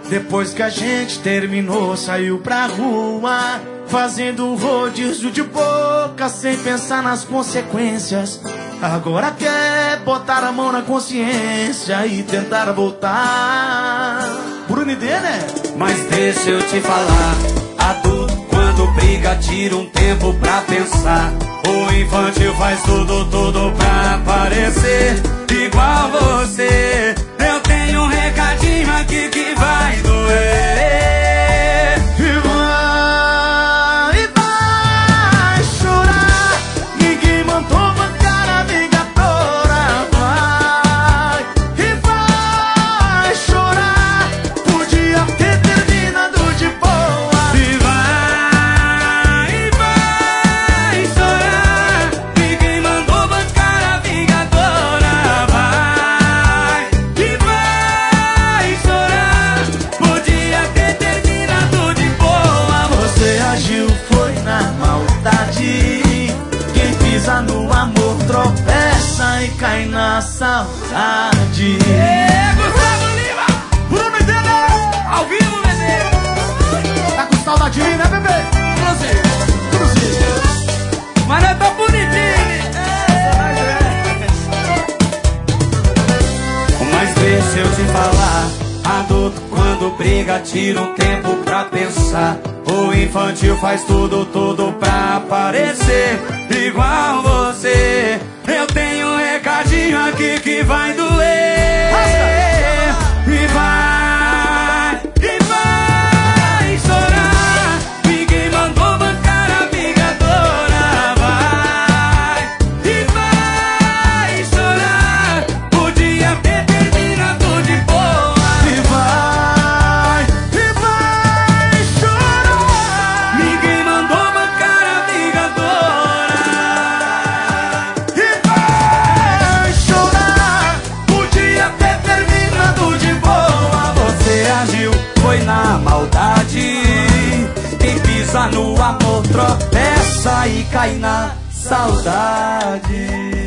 Depois que a gente terminou, saiu pra rua, fazendo rodízio de boca, sem pensar nas consequências. Agora quer botar a mão na consciência e tentar voltar. Bruno e D, né? Mas deixa eu te falar, adulto quando briga tira um tempo pra pensar. O infantil faz tudo pra aparecer igual você. Eu tenho um recadinho aqui que vai doer. E vai chorar. Ninguém mandou bancar a ligadora. Vai e vai chorar. Podia ter terminado de boa. E vai chorar. Ninguém mandou bancar a ligadora. Vai e vai chorar. Podia ter terminado de boa. Você agiu, foi na maldade. Quem pisa no amor tropeça e cai na saudade. Gustavo Lima, Bruno e Dele, ao vivo, bebê. tá com saudade, né, bebê? Cruzeiro. Mas não tá bonitinho. Mas deixa eu te falar, adulto quando briga tira um tempo pra pensar. O infantil faz tudo pra aparecer igual você. Eu tenho um recadinho aqui que vai doer. E vai chorar. Ninguém mandou bancar a ligadora. Vai e vai chorar. Podia ter terminado de boa. E vai chorar. Ninguém mandou bancar a ligadora. E vai chorar. Podia ter terminado de boa. Você agiu, foi na maldade. Quem pisa no amor tropeça e cai na saudade.